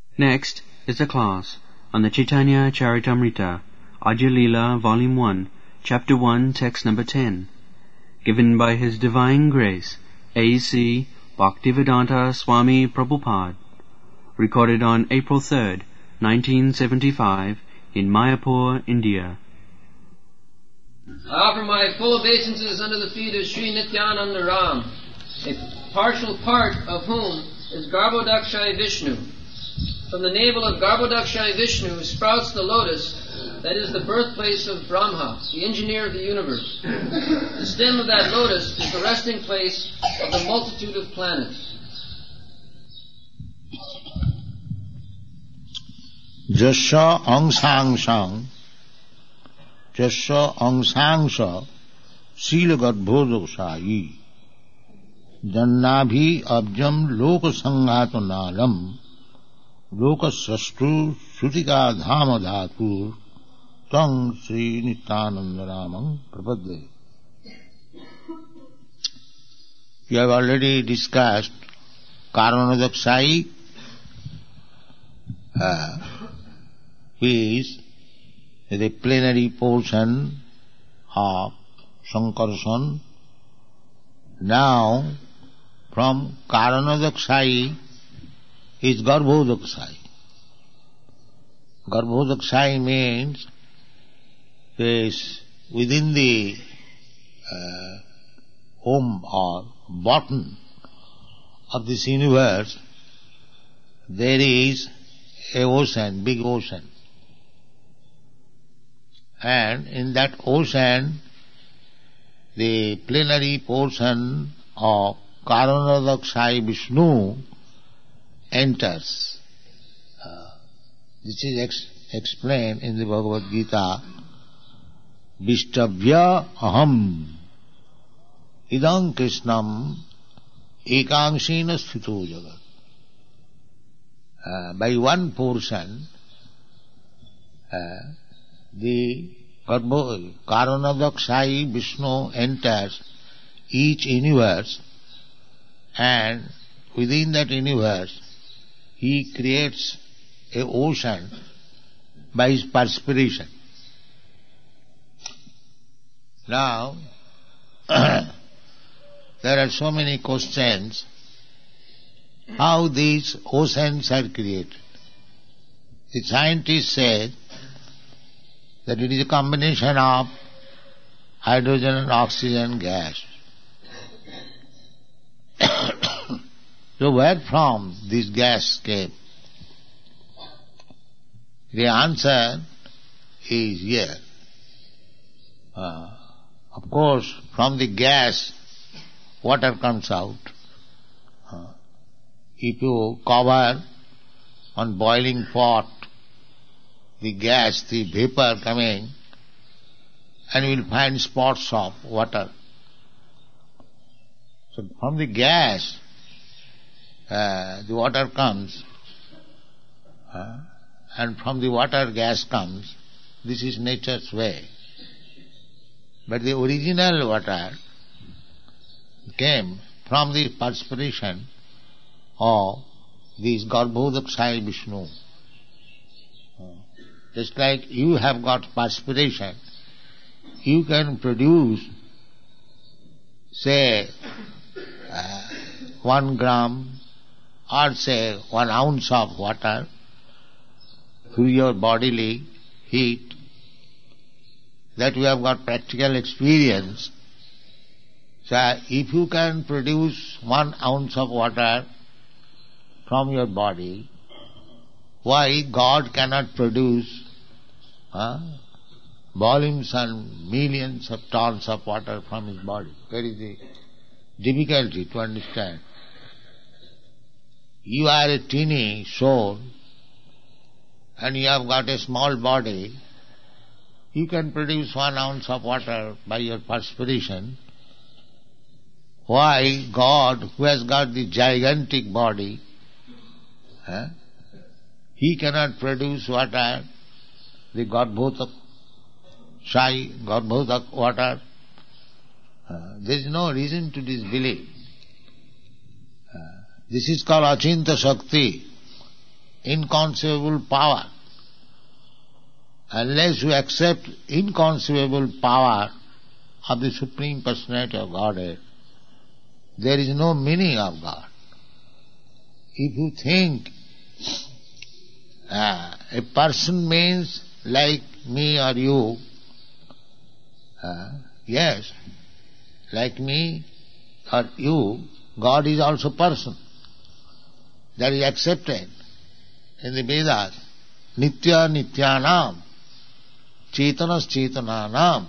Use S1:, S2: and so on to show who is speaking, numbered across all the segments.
S1: Next is a class on the Chaitanya Charitamrita, Adya Leela, Volume 1, Chapter 1, Text number 10, given by His Divine Grace, A.C. Bhaktivedanta Swami Prabhupada, recorded on April 3rd, 1975, in Mayapur, India.
S2: I offer my full obeisances under the feet of Sri Nityananda Ram, a partial part of whom is Garbhodakshai Vishnu. From the navel of Garbhodakshai Vishnu sprouts the lotus that is the birthplace of Brahma, the engineer of the universe. The stem of that lotus is the resting place of the multitude of planets.
S3: Jasya angsangsang Jasya angsangsha Sila Garbhodakshai Jannabhi abjam lokasanghatanalam Lokasastru Shutika Dhama Dhatur Tang Sri Nityananda Ramam Prapadde. You have already discussed Karanodakshai is the plenary portion of Sankarshan. Now from Karanodakshai is Garbhodakshai. Garbhodakshai means is within the womb or bottom of this universe there is a ocean, big ocean. And in that ocean the plenary portion of Karanodakshai Vishnu enters. This is explained in the Bhagavad Gita. Vishtavya aham idam krishnam ekangsena sthito jagat. By one portion the Karanodakshai Vishnu enters each universe, and within that universe he creates a ocean by his perspiration. Now, there are so many questions how these oceans are created. The scientists say that it is a combination of hydrogen and oxygen gas. So where from this gas came? The answer is here. Of course, from the gas, water comes out. If you cover on boiling pot the gas, the vapor coming, and you will find spots of water. So from the gas, the water comes, and from the water gas comes. This is nature's way. But the original water came from the perspiration of this Garbhodakshai Vishnu. Just like you have got perspiration, you can produce, say, 1 gram or say 1 ounce of water through your bodily heat. That you have got practical experience. So if you can produce 1 ounce of water from your body, why God cannot produce volumes and millions of tons of water from his body? Where is the difficulty to understand? You are a teeny soul and you have got a small body. You can produce 1 ounce of water by your perspiration. Why God, who has got the gigantic body, he cannot produce water, the Garbhodakshai water? There is no reason to disbelieve. This is called Achinta Shakti. inconceivable power. Unless you accept inconceivable power of the Supreme Personality of Godhead, there is no meaning of God. If you think a person means like me or you, yes, like me or you, God is also person. That is accepted in the Vedas. Nitya nityanam, chetanas chetananam.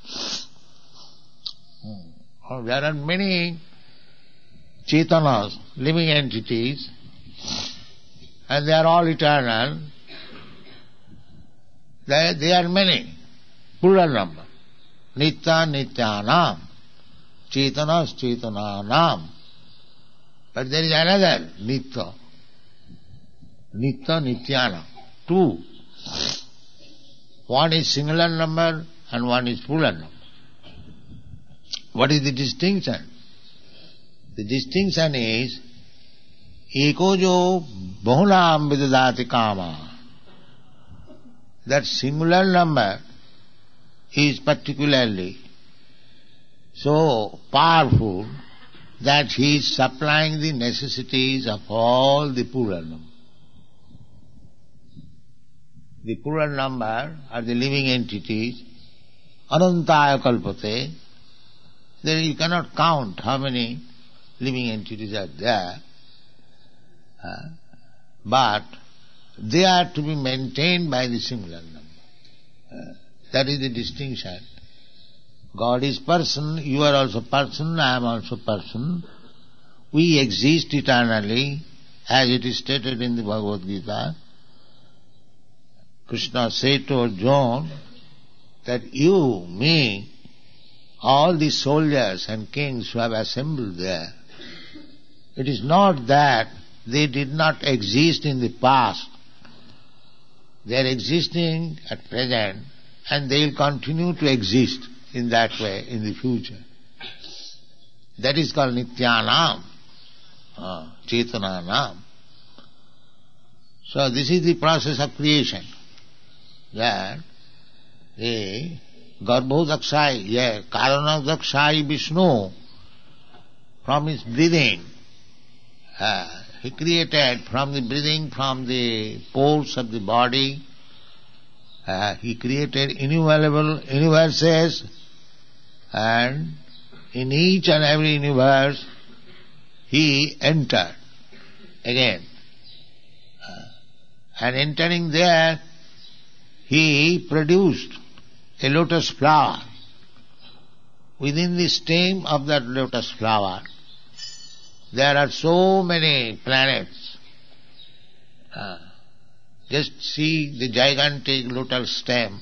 S3: There are many chetanas, living entities, and they are all eternal. They are many, plural number. Nitya nityanam, chetanas chetananam. But there is another nitya. Nitya nityana. Two. One is singular number and one is plural number. What is the distinction? The distinction is eko jo bahunam vidadati kama. That singular number is particularly so powerful that he is supplying the necessities of all the plural number. The plural number are the living entities, anantaya kalpate. There you cannot count how many living entities are there, but they are to be maintained by the singular number. That is the distinction. God is person, you are also person, I am also person. We exist eternally, as it is stated in the Bhagavad Gita. Krishna said to Arjuna that you, me, all the soldiers and kings who have assembled there, it is not that they did not exist in the past. They are existing at present and they will continue to exist in that way in the future. That is called Nityanam, Chetananam. So this is the process of creation. That the Garbhodakshai, Karanodakshai Vishnu, from his breathing, he created from the breathing, from the pores of the body, he created innumerable universes, and in each and every universe he entered again. And entering there, he produced a lotus flower. Within the stem of that lotus flower, there are so many planets. Just see the gigantic lotus stem.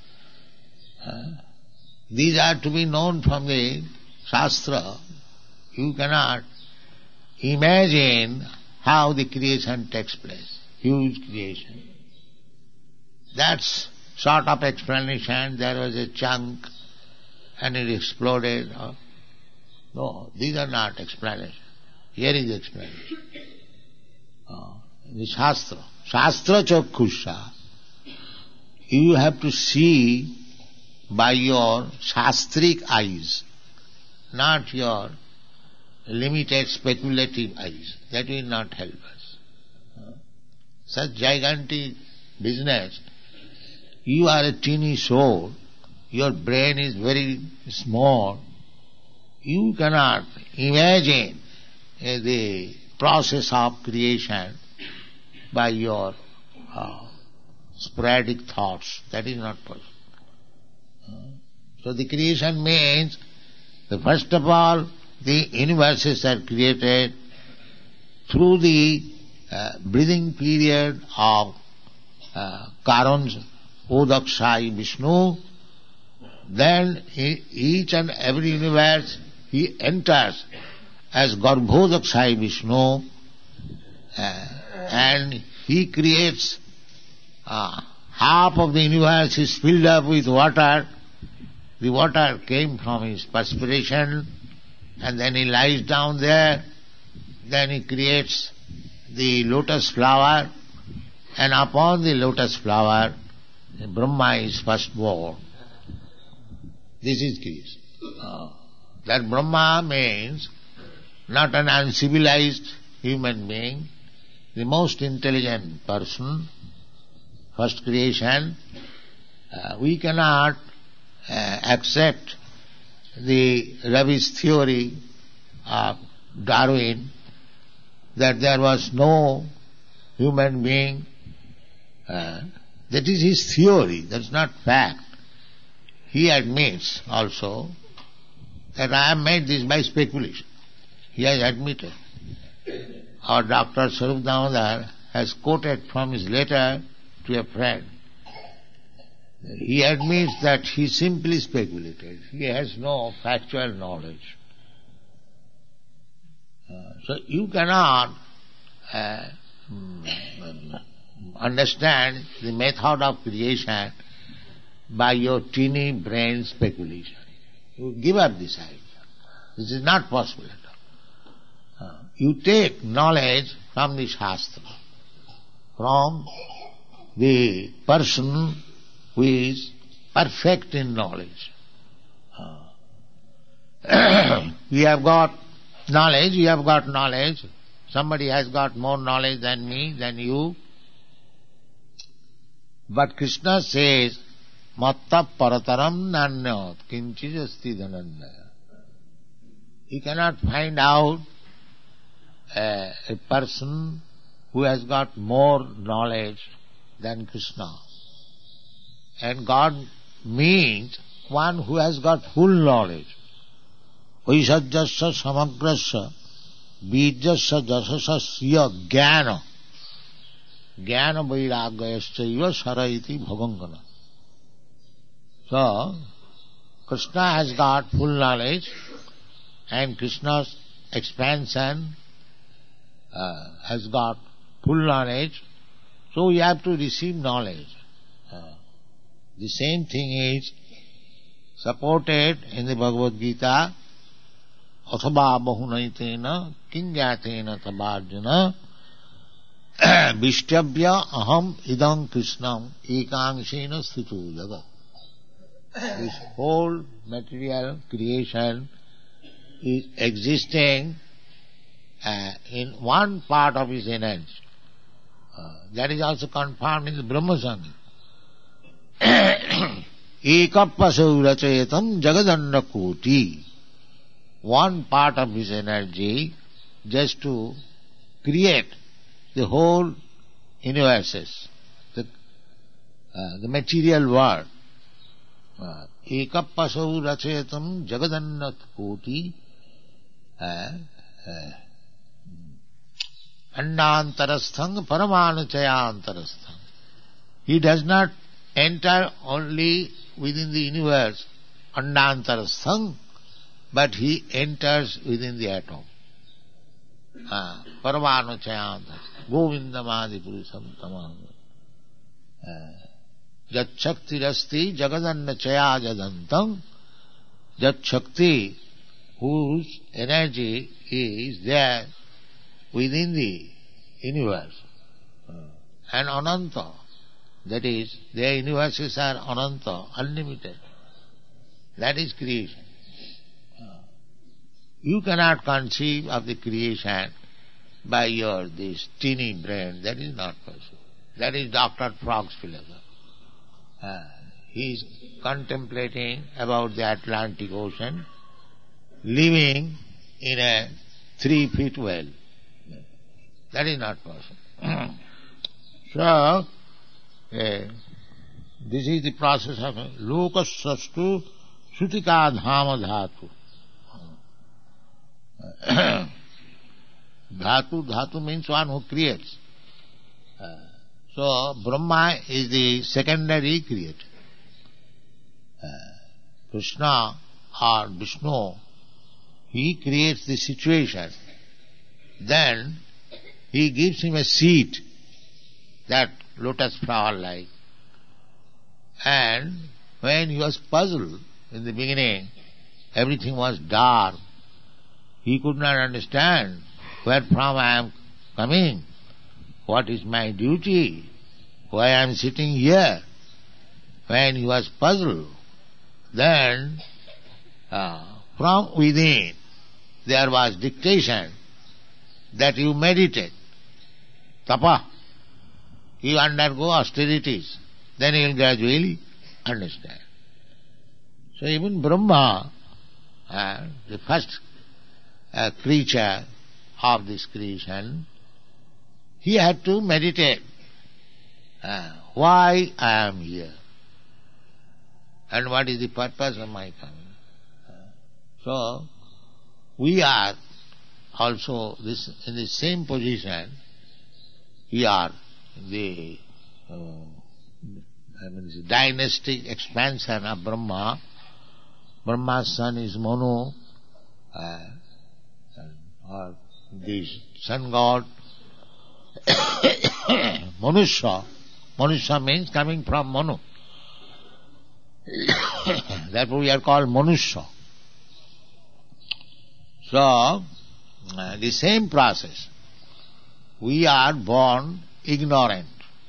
S3: These are to be known from the Shastra. You cannot imagine how the creation takes place. Huge creation. That's sort of explanation. There was a chunk and it exploded. No, these are not explanations. Here is explanation. The Shastra. Shastra Chakkusha. You have to see by your shastric eyes, not your limited speculative eyes. That will not help us. Such gigantic business. You are a teeny soul. Your brain is very small. You cannot imagine the process of creation by your sporadic thoughts. That is not possible. So the creation means, first of all, the universes are created through the breathing period of Karan's Odakshai Vishnu. Then each and every universe he enters as Garbhodakshai Vishnu, and he creates half of the universe is filled up with water. The water came from his perspiration, and then he lies down there. Then he creates the lotus flower, and upon the lotus flower, Brahma is first born. This is creation. That Brahma means not an uncivilized human being, the most intelligent person, first creation. We cannot accept the rubbish theory of Darwin that there was no human being. That is his theory, that's not fact. He admits also that I have made this by speculation. He has admitted. Our Dr. Swarup Damodar has quoted from his letter to a friend. He admits that he simply speculated. He has no factual knowledge. So you cannot understand the method of creation by your teeny brain speculation. You give up this idea. This is not possible at all. You take knowledge from the Shastra, from the person who is perfect in knowledge. We have got knowledge, you have got knowledge. Somebody has got more knowledge than me, than you. But Krishna says, Matta parataram nanyat kinchis asti dhananjaya. You cannot find out a person who has got more knowledge than Krishna. And God means one who has got full knowledge. Vaisajyasya samagrasya bijyasya jasasya jnana jnana vairagyasya saraiti bhavangana. So, Krishna has got full knowledge, and Krishna's expansion has got full knowledge, so we have to receive knowledge. The same thing is supported in the Bhagavad Gita, Athava bahunaitena kingyatena tabharjana vishtyabhya aham idam krishnam ekangsena sthito jagat. This whole material creation is existing in one part of his energy. That is also confirmed in the Brahma Samhita. Ekapasau rachayatam jagadanda koti. One part of his energy just to create the whole universes, the material world. Ekapasau rachayatam jagadanda koti andantarasthang paramanuchayantarasthang. He does not enter only within the universe, andantarasthang, but he enters within the atom. Paramanuchayantarasthang. Govindamadi purusam tamam. Jat shakti rasti jagadanna chaya jadantam. Jat shakti, whose energy is there within the universe. And ananta, that is, their universes are ananta, unlimited. That is creation. You cannot conceive of the creation by your this teeny brain. That is not possible. That is Dr. Frog's philosophy. He is contemplating about the Atlantic Ocean, living in a 3-foot well. That is not possible. So, this is the process of lokasastu sutika dhama dhatu. Dhatu means one who creates. So, Brahma is the secondary creator. Krishna or Vishnu, he creates the situation. Then, he gives him a seat, that lotus flower like. And when he was puzzled in the beginning, everything was dark. He could not understand where from I am coming, what is my duty. why I am sitting here. When he was puzzled, then from within there was dictation that you meditate, tapa, you undergo austerities, then you will gradually understand. So even Brahma, the first creature of this creation, he had to meditate. Why I am here? And what is the purpose of my coming? So, we are also in the same position. We are the dynastic expansion of Brahma. Brahma's son is Manu, or the sun god. Manusha. Manusha means coming from Manu. Therefore we are called Manusha. So, the same process. We are born ignorant.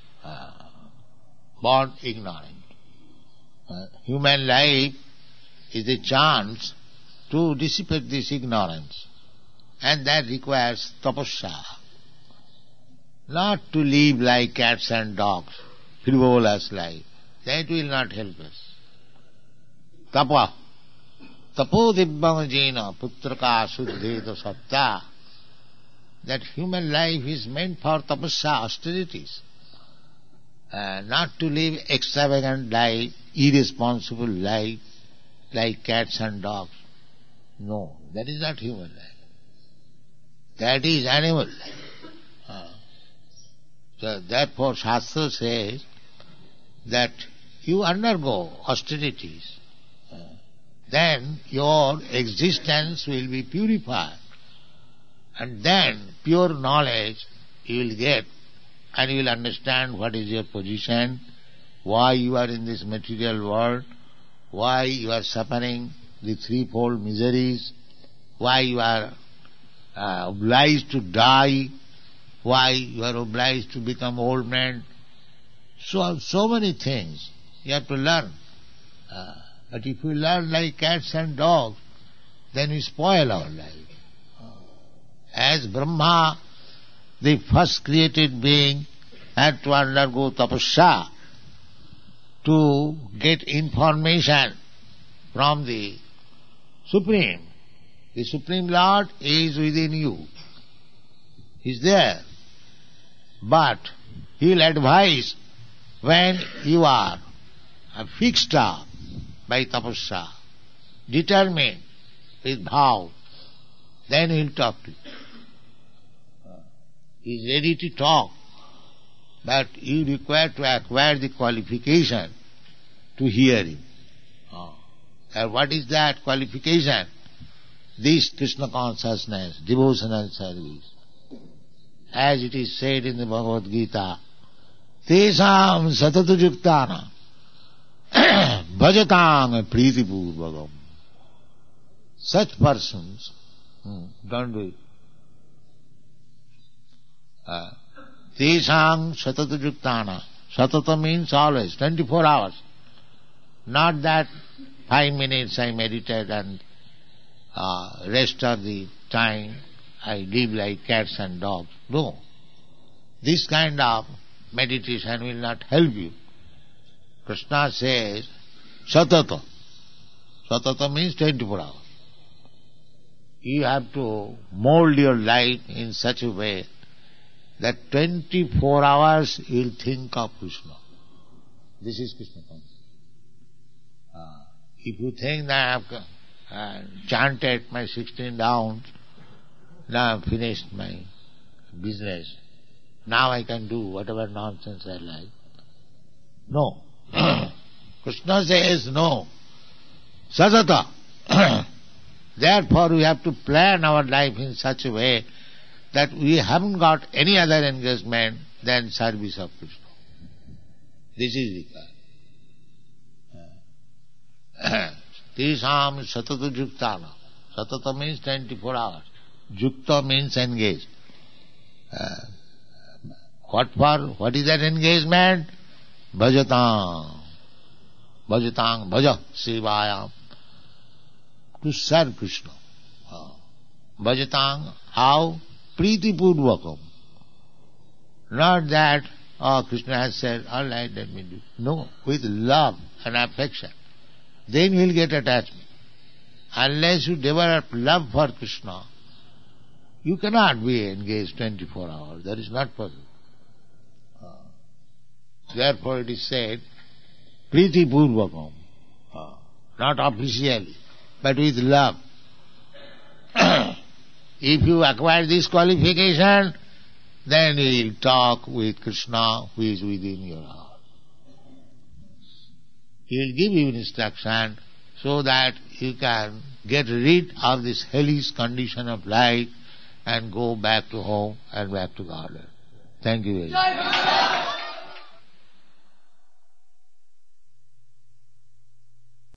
S3: Human life is a chance to dissipate this ignorance. And that requires tapasya. Not to live like cats and dogs, frivolous life. That will not help us. Tapa. Tapo dibbamajena putraka suddheta satta. That human life is meant for tapasya, austerities. Not to live extravagant life, irresponsible life, like cats and dogs. No, that is not human life. That is animal life. So therefore Shastra says that you undergo austerities, then your existence will be purified, and then pure knowledge you will get, and you will understand what is your position, why you are in this material world, why you are suffering the threefold miseries, why you are obliged to die, why you are obliged to become old man. So many things you have to learn. But if we learn like cats and dogs, then we spoil our life. As Brahma, the first created being, had to undergo tapasya to get information from the Supreme. The Supreme Lord is within you. He is there. But He will advise when you are fixed up by tapasya, determined with bhav, then He will talk to you. He is ready to talk, but you require to acquire the qualification to hear Him. And what is that qualification? This Krishna consciousness, devotional service. As it is said in the Bhagavad Gita, Tesam satatu juktana bhajatam priti purvakam. Such persons, don't do it. Tesam satatu juktana. Satata means always, 24 hours. Not that 5 minutes I meditate and rest of the time I live like cats and dogs. No. This kind of meditation will not help you. Krishna says, satata. Satata means 24 hours. You have to mold your life in such a way that 24 hours you will think of Krishna. This is Krishna consciousness. If you think that I have chanted my 16 rounds, now I have finished my business, now I can do whatever nonsense I like. No. Krishna says no. Sajata. Therefore we have to plan our life in such a way that we haven't got any other engagement than service of Krishna. This is required. Tesam satata juktana. Satata means 24 hours. Jukta means engaged. What is that engagement? bhajatang, bhajatang, bhaja sevayam, to serve Krishna. Bhajatang, how? Priti purvakam. Not that, Krishna has said, all right, let me do. No, with love and affection. Then he will get attachment. Unless you develop love for Krishna, you cannot be engaged 24 hours. That is not possible. Therefore it is said, Priti purvakam. Not officially, but with love. If you acquire this qualification, then you will talk with Krishna who is within your heart. He will give you instruction so that you can get rid of this hellish condition of life and go back to home and back to garden. Thank you very much.